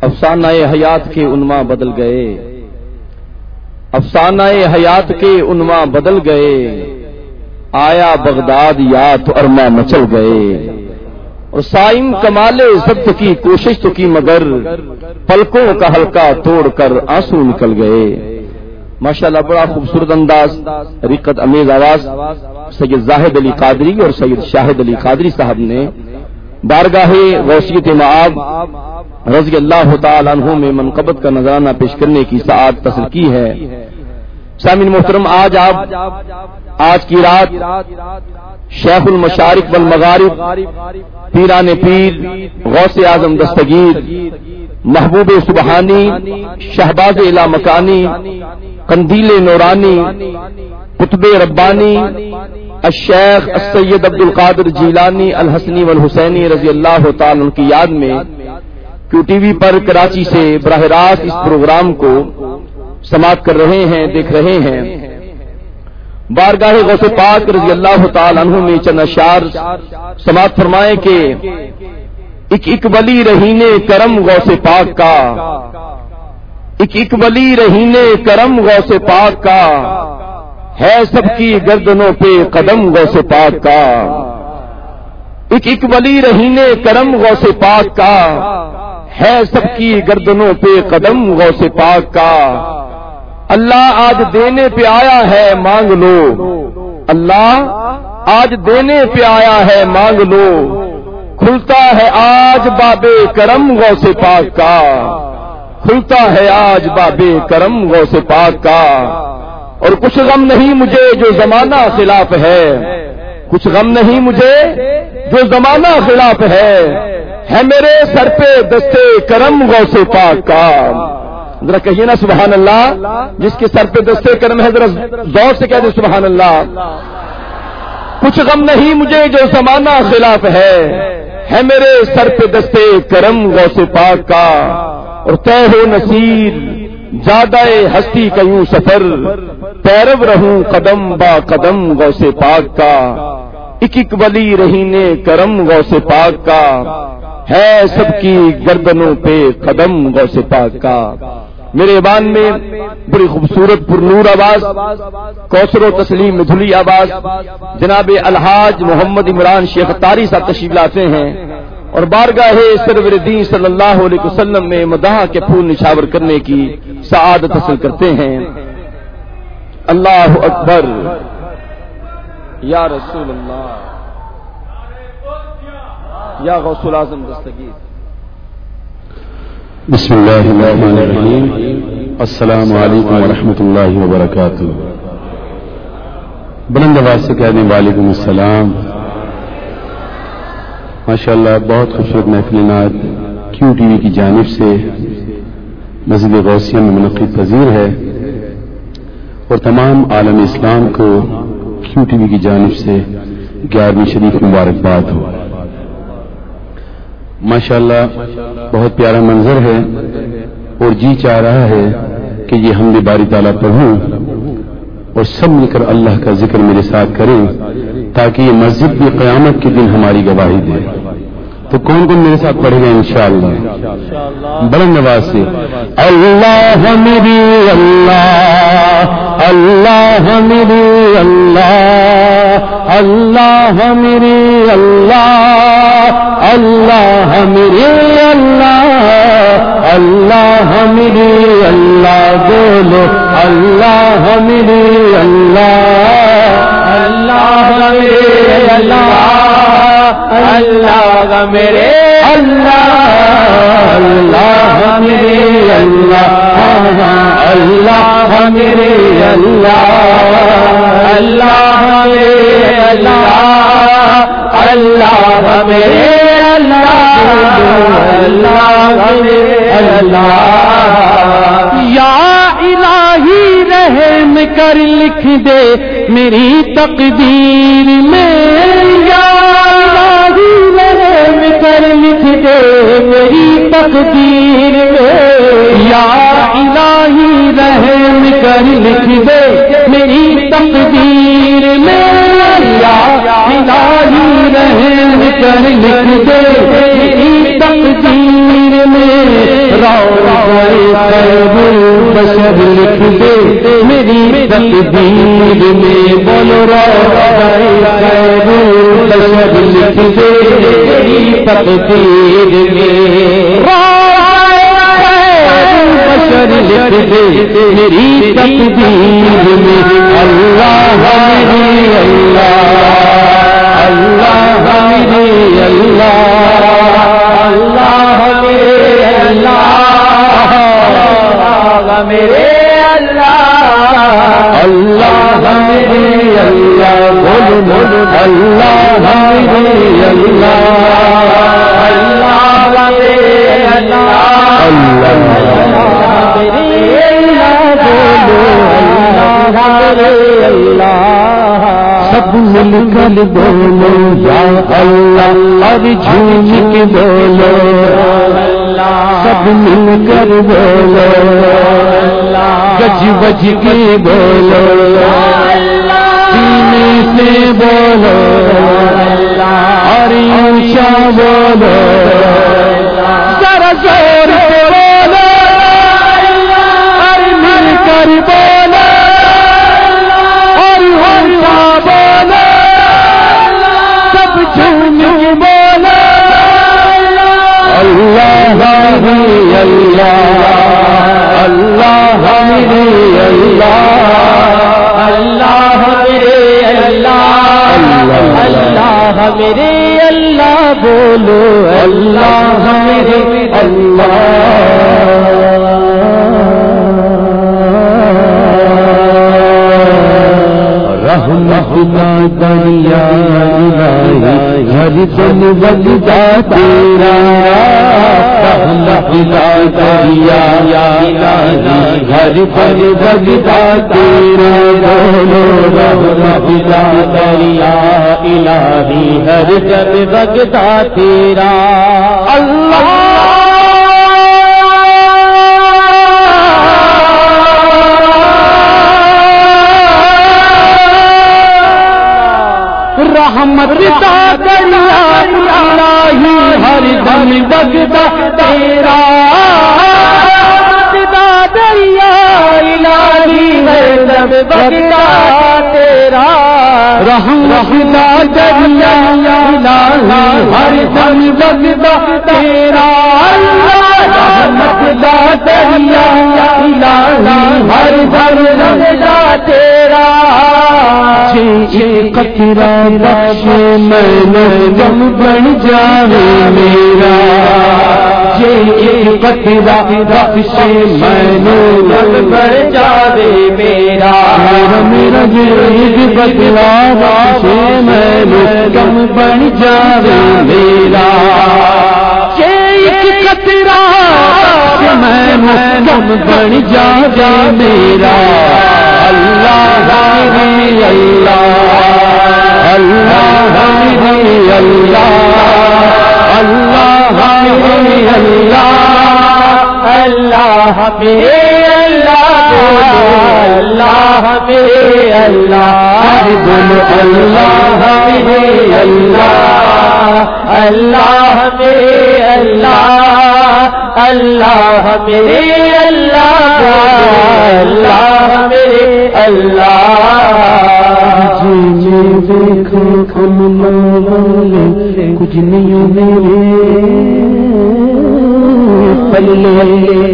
افسانہ حیات کے عنواں بدل گئے، افسانہ حیات کے عنواں بدل گئے، آیا بغداد یاد تو ارماں مچل گئے، اور سائم کمال ضبط کی کوشش تو کی مگر پلکوں کا حلقہ توڑ کر آنسو نکل گئے۔ ماشاءاللہ بڑا خوبصورت انداز، رقت امیز آواز سید زاہد علی قادری اور سید شاہد علی قادری صاحب نے بارگاہ غوثیت مآب رضی اللہ تعالی عنہ میں منقبت کا نذرانہ پیش کرنے کی سعادت حاصل کی ہے۔ سامعین محترم، آج کی رات شیخ المشارق والمغارب پیران پیر غوث اعظم دستگیر محبوب سبحانی شہباز اعلی مکانی قندیل نورانی قطب ربانی الشیخ السید عبد القادر جیلانی الحسنی والحسینی رضی اللہ تعالی عنہ کی یاد میں کیو ٹی وی پر کراچی سے براہ راست اس پروگرام کو سماعت کر رہے ہیں، دیکھ رہے ہیں۔ بارگاہ غوث پاک رضی اللہ تعالی عنہ میں چند اشعار سماعت فرمائیں کہ ایک ولی رہینے کرم غوث پاک کا، ایک ولی رہینے کرم غوث پاک کا، ہے سب کی گردنوں پہ قدم غوث پاک کا، ایک ولی رہینے کرم غوث پاک کا، ہے سب کی گردنوں پہ قدم غوث پاک کا۔ اللہ آج دینے پہ آیا ہے مانگ لو، اللہ آج دینے پہ آیا ہے مانگ لو، کھلتا ہے آج باب کرم غوث پاک کا، کھلتا ہے آج باب کرم غوث پاک کا۔ اور کچھ غم نہیں مجھے جو زمانہ خلاف ہے، کچھ غم نہیں مجھے جو زمانہ خلاف ہے میرے سر پہ دستے کرم غوث پاک کا۔ ذرا کہیے نا سبحان اللہ، جس کے سر پہ دستے کرم ہے ذرا زور سے کہہ دے سبحان اللہ۔ کچھ غم نہیں مجھے جو زمانہ خلاف ہے میرے سر پہ دستے کرم غوث پاک کا۔ اور طے ہو نصیر زیادہ ہستی کا یوں سفر، پیرو رہوں قدم با قدم غوث پاک کا۔ ایک ولی رہینے کرم غوث پاک کا، ہے سب کی گردنوں پہ قدم غوث پاک کا۔ میرے بان میں بڑی خوبصورت پر نور آواز، کوثر و تسلیم مدھلی آواز جناب الحاج محمد عمران شیخ طاری صاحب تشریف لاتے ہیں اور بارگاہ سرور دین صلی اللہ علیہ وسلم میں مداح کے پھول نچھاور کرنے کی سعادت حاصل کرتے ہیں۔ اللہ اکبر یا رسول اللہ یا غوث الاعظم دستگیر۔ بسم اللہ الرحمن الرحیم، السلام علیکم ورحمۃ اللہ وبرکاتہ۔ بلند آواز سے کہنے وعلیکم السلام۔ ماشاءاللہ بہت خوبصورت محفل نعت کیو ٹی وی کی جانب سے مسجد غوثیہ میں منعقد پذیر ہے، اور تمام عالم اسلام کو کیو ٹی وی کی جانب سے 11ویں شریف مبارکباد ہو۔ ماشاءاللہ بہت پیارا منظر ہے، اور جی چاہ رہا ہے کہ یہ حمد باری تعالیٰ پڑھوں اور سب مل کر اللہ کا ذکر میرے ساتھ کریں، تاکہ یہ مسجد بھی قیامت کے دن ہماری گواہی دے۔ تو کون کون میرے ساتھ پڑھے گا انشاءاللہ؟ بلند آواز سے اللہ میری اللہ، اللہ میری اللہ، اللہ میری اللہ، اللہ میری اللہ، اللہ میری اللہ، بولو اللہ میری اللہ، اللہ میری اللہ، اللہ میرے اللہ، اللہ میرے اللہ، اللہ میرے اللہ، اللہ میرے اللہ، اللہ میرے اللہ، اللہ میرے اللہ۔ یا الہی رحم کر لکھ دے میری تقدیر میں، یا رحم کر لکھ دے میری تقدیر میں، یا الہی رحم کر لکھ دے میری تقدیر میں، یا الہی رحم کر لکھ دے میری تقدیر میں، البشر لکھ دے میری تقدیر میں، بولو خیر البشر لکھ دے میری تقدیر میں، البشر لکھ دے میری تقدیر میں، اللہ میری اللہ، اللہ میری اللہ، اللہ میرے اللہ، میرے اللہ، اللہ میرے اللہ، بولو بولو اللہ میرے اللہ، اللہ میرے اللہ، اللہ میرے اللہ، بولو اللہ میرے اللہ، سب مل کر بولو یا اللہ، اور جھوم کے بولو اللہ، سب مل کر بولو اللہ، گج بج کے بولو اللہ، سینے سے بولو اللہ، اور اونچا بولو اللہ، ذرا زور سے بولو اللہ، اور مل کر بولو اور اونچا بولو، سب جھوم کے بولو اللہ میرے اللہ، اللہ میرے اللہ، اللہ میرے اللہ، اللہ میرے اللہ، بولو اللہ میرے اللہ، رحمت کا دریا ہر دن بگتا تیرا، رحمت کا دریا ہر دن بگتا تیرا، بولو رحمت کا دریا الہی ہر دن بگتا تیرا، اللہ رحمت کا دریا الہی ہر دم بگتا تیرا، رحمت کا دریا الہی ہر دم بگتا تیرا، رحمت کا دریا الہی ہر دم بگتا تیرا، رحمت کا دریا الہی ہر دم بگتا تیرا، قطرہ بخش میں غم بن جاوے میرا، یہ قطرہ بخش میں غم بن جاوے میرا، میرا یہ قطرہ بخش میں غم بن جاوے میرا، ایک قطرہ میں غم بن جاوے میرا، اللہ میرے اللہ، اللہ میرے اللہ، اللہ میرے اللہ، اللہ میرے اللہ، اللہ میرے اللہ، بولو اللہ میرے اللہ، اللہ میرے اللہ، اللہ میرے اللہ، اللہ میرے اللہ، جی دیکھو کملا والے کچھ نہیں میرے پلے،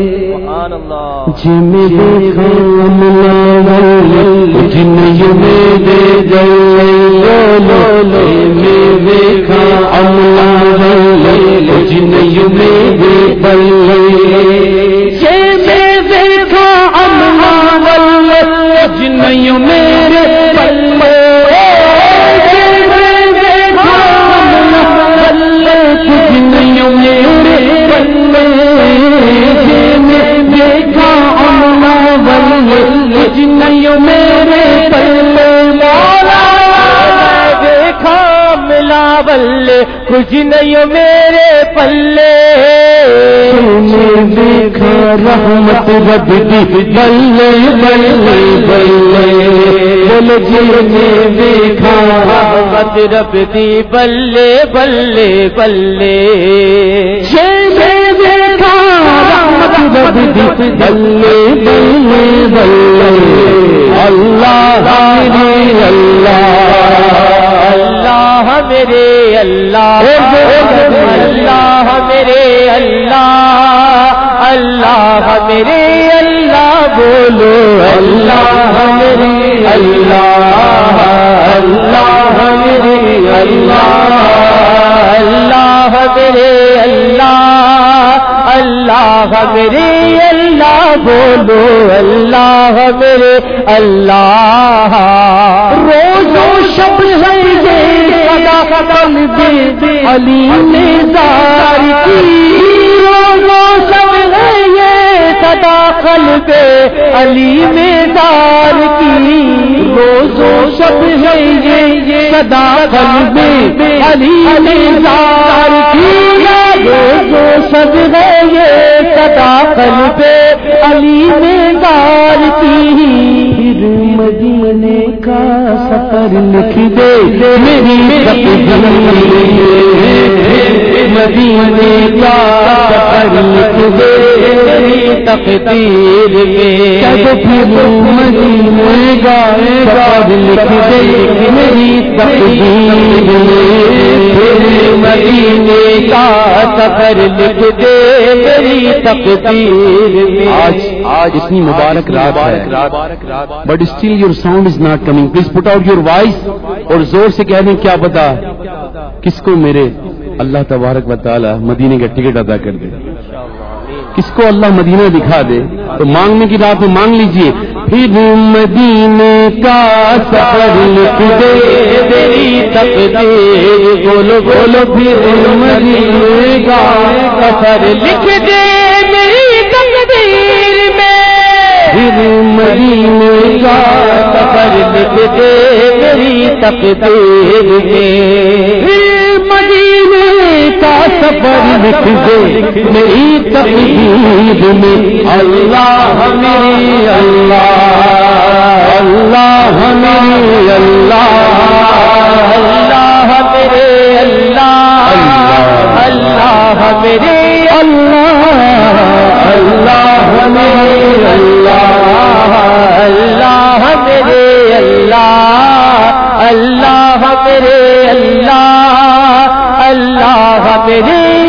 جی دیکھو کملا والے کچھ نہیں میرے گلے، لو میں دیکھا املا والے کچھ نہیں میرے پلے، نہیں میرے پلے، کچھ نہیں میرے پلے، میں دیکھا امنا بلے، کچھ نہیں میرے پلے، مولا دیکھا ملا بلے، کچھ نہیں میرے پلے، دیکھا رحمت رب کی بلے بلے بلے، بول جی نے دیکھا رحمت رب کی بلے بلے بلے، دیکھا رحمت رب بلے بلے بلے اللہ میرے اللہ اللہ میرے اللہ اللہ میرے اللہ اللہ میرے اللہ بولو اللہ میرے اللہ اللہ میرے اللہ اللہ میرے اللہ اللہ میرے اللہ بولو اللہ میرے اللہ روز و شب ہے یہ صدا قلب علی نثار کی روز و شب ہے یہ صدا قلب علی نثار کی روز و شب ہے یہ صدا قلب علی نثار کی روز و شب ہے یہ صدا قلب علی نثار کی پھر مدینے کا سفر لکھ دے میری مدینے کا سفر لکھ دے میری تقدیر میں جب پھر مدینے کا سفر لکھ دے میری تقدیر میں پھر مدینے کا سفر لکھ دے میری تقدیر میں آج اتنی مبارک رات ہے but still your sound is not coming please put out your voice اور زور سے کہہ دیں کیا پتا کس کو میرے اللہ تبارک و تعالی مدینے کا ٹکٹ ادا کر دے کس کو اللہ مدینہ دکھا دے تو مانگنے کی رات میں مانگ لیجئے پھر مدینے کا سفر لکھ دے میری تقدیر بولو بولو پھر مدینے کا سفر لکھ دے میری تقدیر میں پھر مدینے کا سفر لکھ دے میری تقدیر میں مدینے کا سفر لکھ دے میری تقدیر میں اللہ میری اللہ اللہ میری اللہ اللہ میرے اللہ اللہ میرے اللہ اللہ میری اللہ اللہ میرے اللہ اللہ میرے اللہ اللہ میرے